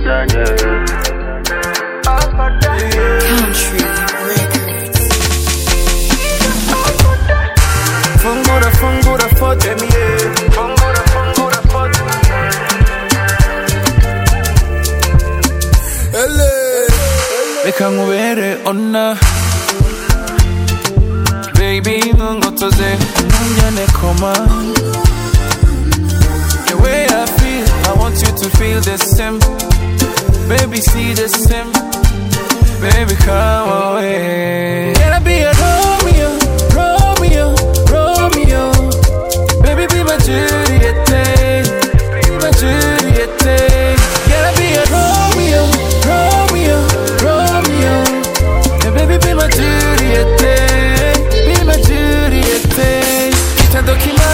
Country Records. Fungura foto mie. Fungura foto. Reka nkubere ona baby nungotoze ntunyane koma. The way I feel, I want you to feel the same. Baby, see the same. Baby, come away. Can I be a Romeo, Romeo, Romeo? Baby, be my Juliet, be my Juliet. Can I be a Romeo, Romeo, Romeo? And baby, be my Juliet, be my Juliet. Kita dokima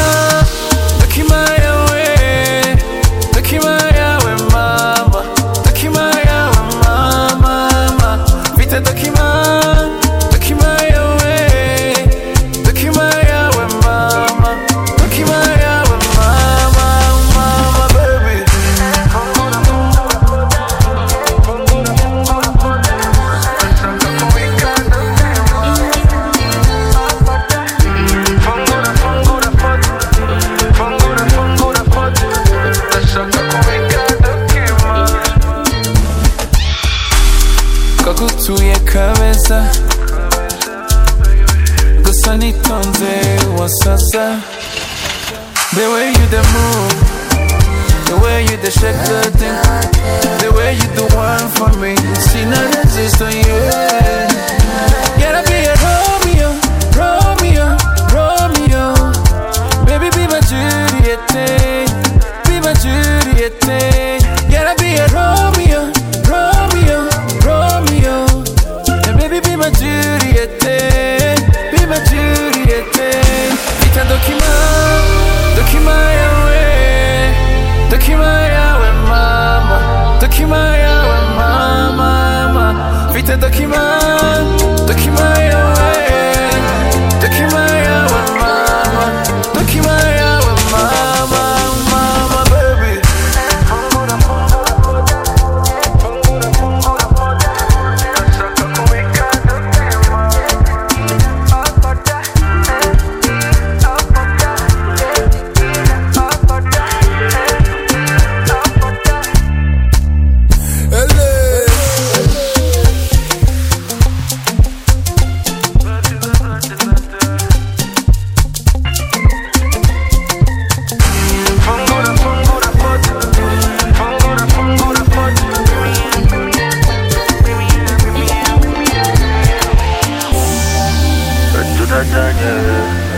yawe, dokima yawe mama, dokima yawe mama. Vita dokima yawe, dokima yawe mama, dokima yawe mama, baby. Kakutuye kabeza gusa nitonze wasasa. The way you the move, the way you the shake the thing, the way you the one for me, see no resist on you. Gotta be a Romeo, Romeo, Romeo. Baby, be my Juliet, be my Juliet. Gotta be a Romeo, Romeo, Romeo. And baby, be my Juliet, be my Juliet. Vita dokima yawe, dokima yawe mama, dokima yawe mama. Vita dokima yawe, dokima yawe mama, dokima yawe mama, baby. Daniel.